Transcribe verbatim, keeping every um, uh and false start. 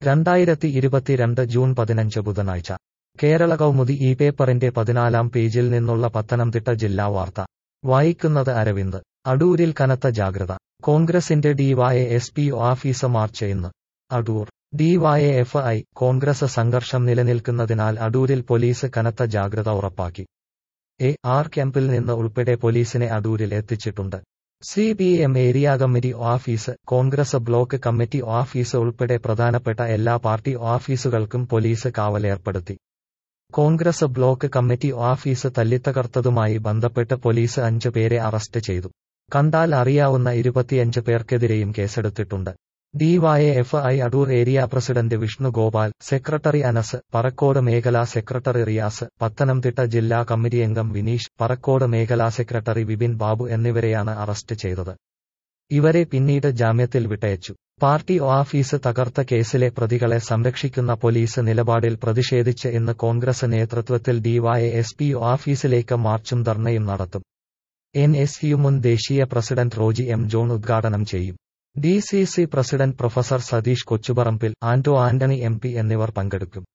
രണ്ടായിരത്തി ഇരുപത്തിരണ്ട് ജൂൺ പതിനഞ്ച് ബുധനാഴ്ച കേരള കൗമുദി ഈ പേപ്പറിന്റെ പതിനാലാം പേജിൽ നിന്നുള്ള പത്തനംതിട്ട ജില്ലാ വാർത്ത വായിക്കുന്നത് അരവിന്ദ്. അടൂരിൽ കനത്ത ജാഗ്രത. കോൺഗ്രസിന്റെ ഡിവൈഎസ്പി ഓഫീസ് മാർച്ച് ഇന്ന്. അടൂർ. ഡിവൈഎഫ്ഐ കോൺഗ്രസ് സംഘർഷം നിലനിൽക്കുന്നതിനാൽ അടൂരിൽ പോലീസ് കനത്ത ജാഗ്രത ഉറപ്പാക്കി. എ ആർ ക്യാമ്പിൽ നിന്ന് ഉൾപ്പെടെ പോലീസിനെ അടൂരിൽ എത്തിച്ചിട്ടുണ്ട്. C P M area committee office, Congress block committee office ഉൾപ്പെടെ പ്രധാനപ്പെട്ട എല്ലാ പാർട്ടി ഓഫീസുകൾക്കും പോലീസ് കാവലേർപ്പെടുത്തി. കോൺഗ്രസ് ബ്ലോക്ക് കമ്മിറ്റി ഓഫീസ് തല്ലിത്തകർത്തതുമായി ബന്ധപ്പെട്ട് പോലീസ് അഞ്ച് പേരെ അറസ്റ്റ് ചെയ്തു. കണ്ടാൽ അറിയാവുന്ന ഇരുപത്തിയഞ്ച് പേർക്കെതിരെയും കേസെടുത്തിട്ടുണ്ട്. DYFI Adoor area president Vishnu Gopal, secretary Anas, Parakkode മേഖലാ സെക്രട്ടറി റിയാസ്, പത്തനംതിട്ട ജില്ലാ കമ്മിറ്റി അംഗം വിനീഷ്, പറക്കോട് മേഖലാ സെക്രട്ടറി വിപിൻ ബാബു എന്നിവരെയാണ് അറസ്റ്റ് ചെയ്തത്. ഇവരെ പിന്നീട് ജാമ്യത്തിൽ വിട്ടയച്ചു. പാർട്ടി ഓഫീസ് തകർത്ത കേസിലെ പ്രതികളെ സംരക്ഷിക്കുന്ന പോലീസ് നിലപാടിൽ പ്രതിഷേധിച്ച് ഇന്ന് കോൺഗ്രസ് നേതൃത്വത്തിൽ ഡിവൈഎസ്പി ഓഫീസിലേക്ക് മാർച്ചും ധർണയും നടത്തും. എൻ എസ് യു മുൻ ദേശീയ പ്രസിഡന്റ് റോജി എം ജോൺ ഉദ്ഘാടനം ചെയ്യും. D C C president professor Satheesh Kochuparambil, Anto Antony M P എന്നിവർ പങ്കെടുക്കും.